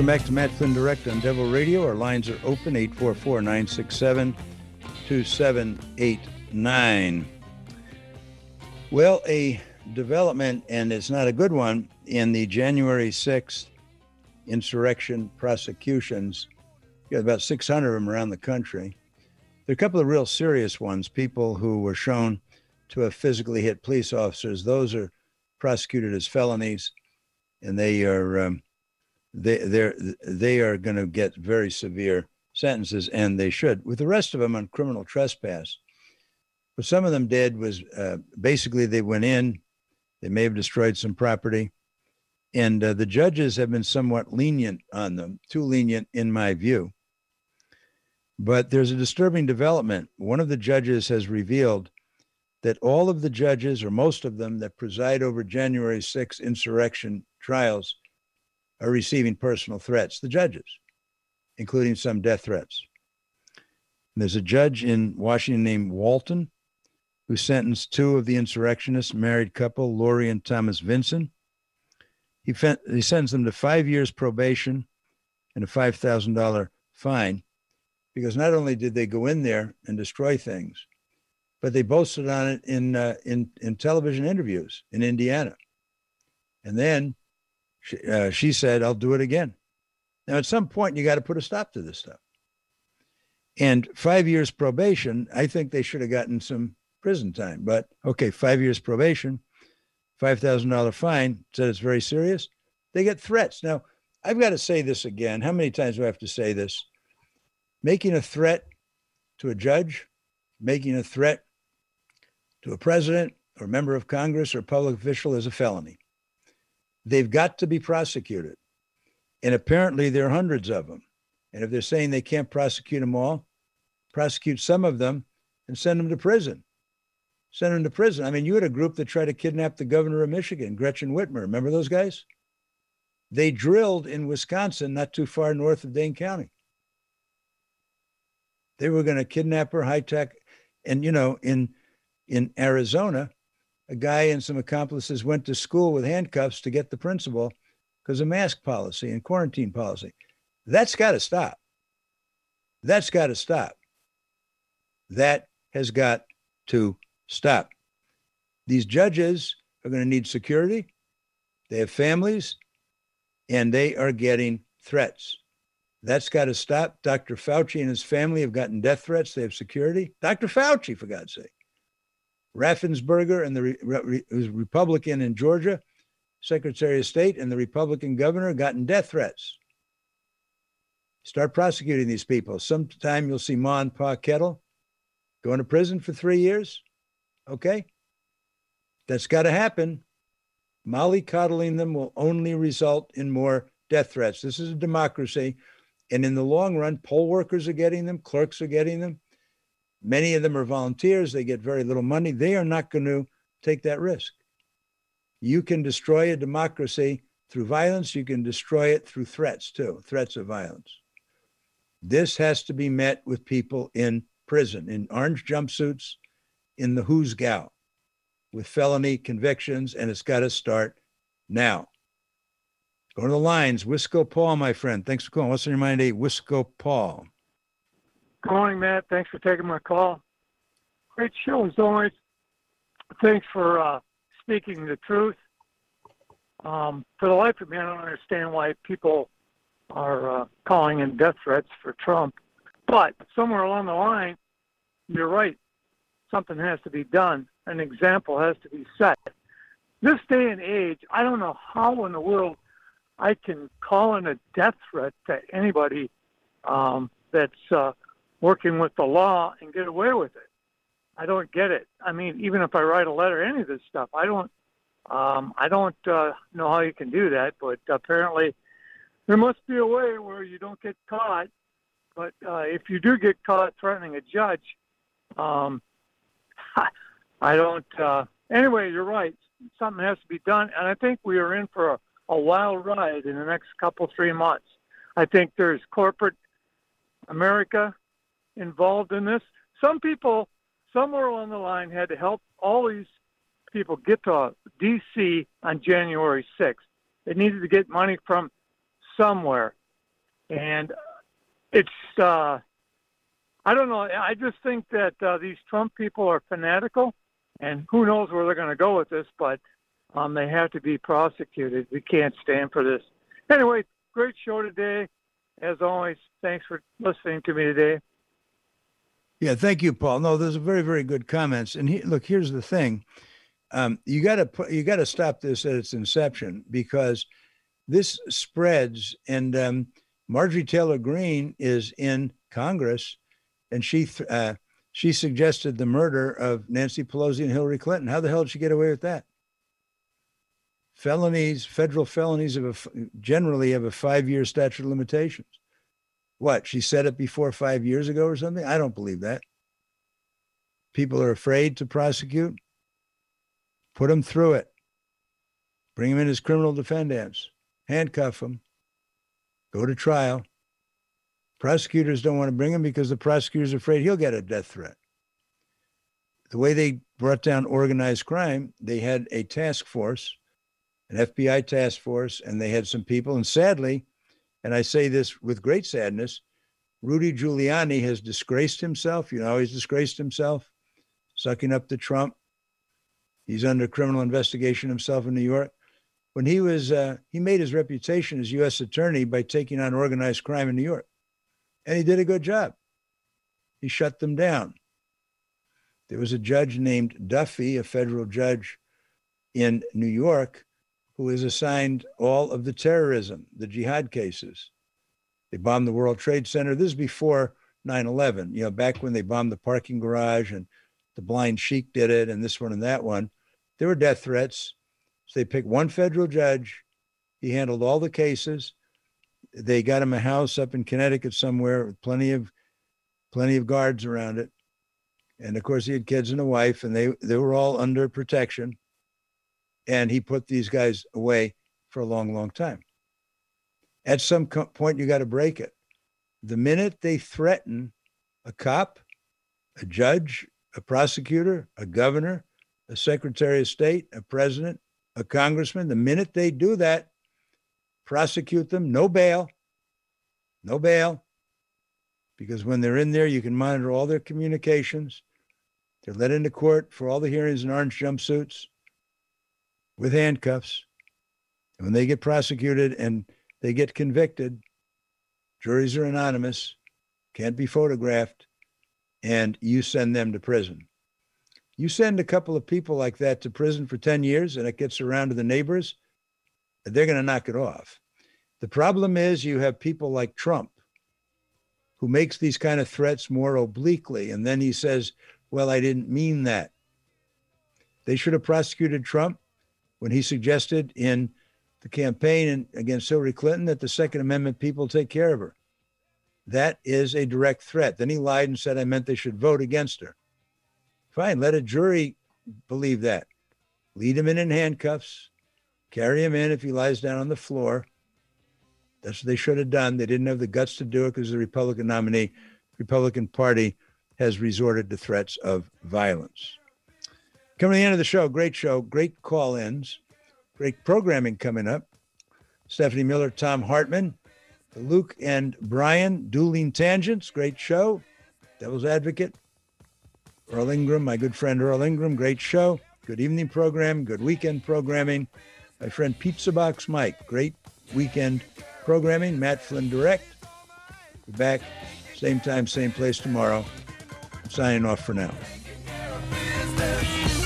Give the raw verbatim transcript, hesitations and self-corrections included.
back to Matt Flynn Direct on Devil Radio. Our lines are open, eight four four, nine six seven, two seven eight nine. Well, a development, and it's not a good one, in the January sixth insurrection prosecutions. You got about six hundred of them around the country. There are a couple of real serious ones, people who were shown to have physically hit police officers. Those are prosecuted as felonies, and they are um, they they're they are going to get very severe sentences, and they should. With the rest of them on criminal trespass, what some of them did was uh, basically they went in, they may have destroyed some property, and uh, the judges have been somewhat lenient on them, too lenient in my view. But there's a disturbing development. One of the judges has revealed that all of the judges, or most of them, that preside over January sixth insurrection trials are receiving personal threats, the judges, including some death threats. And there's a judge in Washington named Walton who sentenced two of the insurrectionists, married couple, Lori and Thomas Vinson. He, fe- he sentenced them to five years probation and a five thousand dollars fine, because not only did they go in there and destroy things, but they boasted on it in uh, in in television interviews in Indiana. And then she, uh, she said, "I'll do it again." Now, at some point, you got to put a stop to this stuff. And five years probation, I think they should have gotten some prison time. But okay, five years probation, five thousand dollars fine. Said it's very serious. They get threats. Now, I've got to say this again. How many times do I have to say this? Making a threat to a judge, making a threat to a president or member of Congress or public official is a felony. They've got to be prosecuted. And apparently there are hundreds of them. And if they're saying they can't prosecute them all, prosecute some of them and send them to prison. Send them to prison. I mean, you had a group that tried to kidnap the governor of Michigan, Gretchen Whitmer. Remember those guys? They drilled in Wisconsin, not too far north of Dane County. They were going to kidnap her, high tech. And, you know, in in Arizona, a guy and some accomplices went to school with handcuffs to get the principal because of mask policy and quarantine policy. That's got to stop. That's got to stop. That has got to stop. These judges are going to need security. They have families, and they are getting threats. That's got to stop. Doctor Fauci and his family have gotten death threats. They have security. Doctor Fauci, for God's sake. Raffensperger, and the re, re, who's Republican in Georgia, Secretary of State, and the Republican governor gotten death threats. Start prosecuting these people. Sometime you'll see Ma and Pa Kettle going to prison for three years. Okay? That's got to happen. Mollycoddling them will only result in more death threats. This is a democracy. And in the long run, poll workers are getting them, clerks are getting them. Many of them are volunteers. They get very little money. They are not going to take that risk. You can destroy a democracy through violence. You can destroy it through threats, too, threats of violence. This has to be met with people in prison, in orange jumpsuits, in the who's gal, with felony convictions, and it's got to start now. Go to the lines. Wisco Paul, my friend. Thanks for calling. What's on your mind today, Wisco Paul? Good morning, Matt. Thanks for taking my call. Great show, as always. Thanks for uh, speaking the truth. Um, for the life of me, I don't understand why people are uh, calling in death threats for Trump. But somewhere along the line, you're right. Something has to be done. An example has to be set. This day and age, I don't know how in the world I can call in a death threat to anybody um, that's uh, working with the law and get away with it. I don't get it. I mean, even if I write a letter, any of this stuff, I don't. Um, I don't uh, know how you can do that, but apparently there must be a way where you don't get caught. But uh, if you do get caught threatening a judge, um, I don't. Uh, anyway, you're right. Something has to be done, and I think we are in for a, a wild ride in the next couple, three months. I think there's corporate America involved in this. Some people somewhere along the line had to help all these people get to D C on January sixth. They needed to get money from somewhere. And it's, uh, I don't know. I just think that uh, these Trump people are fanatical, and who knows where they're going to go with this, but um, they have to be prosecuted. We can't stand for this. Anyway, great show today. As always, thanks for listening to me today. Yeah, thank you, Paul. No, those are very, very good comments. And he, look, here's the thing: um, you got to put, you got to stop this at its inception, because this spreads. And um, Marjorie Taylor Greene is in Congress, and she uh, she suggested the murder of Nancy Pelosi and Hillary Clinton. How the hell did she get away with that? Felonies, federal felonies, of a, generally have a five-year statute of limitations. What, she said it before five years ago or something? I don't believe that. People are afraid to prosecute. Put them through it. Bring them in as criminal defendants. Handcuff them. Go to trial. Prosecutors don't want to bring him because the prosecutor's afraid he'll get a death threat. The way they brought down organized crime, they had a task force, an F B I task force, and they had some people. And sadly, and I say this with great sadness, Rudy Giuliani has disgraced himself. You know, he's disgraced himself, sucking up to Trump. He's under criminal investigation himself in New York. When he was, uh, he made his reputation as U S attorney by taking on organized crime in New York. And he did a good job. He shut them down. There was a judge named Duffy, a federal judge in New York, who is assigned all of the terrorism, the jihad cases. They bombed the World Trade Center. This is before nine eleven, you know, back when they bombed the parking garage and the Blind Sheik did it and this one and that one. There were death threats. So they picked one federal judge. He handled all the cases. They got him a house up in Connecticut somewhere with plenty of plenty of guards around it. And of course, he had kids and a wife, and they, they were all under protection. And he put these guys away for a long, long time. At some co- point, you got to break it. The minute they threaten a cop, a judge, a prosecutor, a governor, a secretary of state, a president, a congressman, the minute they do that, prosecute them, no bail, no bail. Because when they're in there, you can monitor all their communications. They're led into court for all the hearings in orange jumpsuits, with handcuffs. And when they get prosecuted and they get convicted, juries are anonymous, can't be photographed, and you send them to prison. You send a couple of people like that to prison for ten years and it gets around to the neighbors, they're going to knock it off. The problem is you have people like Trump, who makes these kind of threats more obliquely, and then he says, well, I didn't mean that. They should have prosecuted Trump when he suggested in the campaign against Hillary Clinton that the Second Amendment people take care of her. That is a direct threat. Then he lied and said I meant they should vote against her. Fine, let a jury believe that. Lead him in in handcuffs, carry him in if he lies down on the floor. That's what they should have done. They didn't have the guts to do it because the Republican nominee, Republican Party, has resorted to threats of violence. Coming to the end of the show, great show, great call-ins, great programming coming up. Stephanie Miller, Tom Hartman, Luke and Brian, Dueling Tangents, great show. Devil's Advocate, Earl Ingram, my good friend Earl Ingram, great show. Good evening program, good weekend programming. My friend Pizza Box Mike, great weekend programming. Matt Flynn Direct. We're back, same time, same place tomorrow. I'm signing off for now.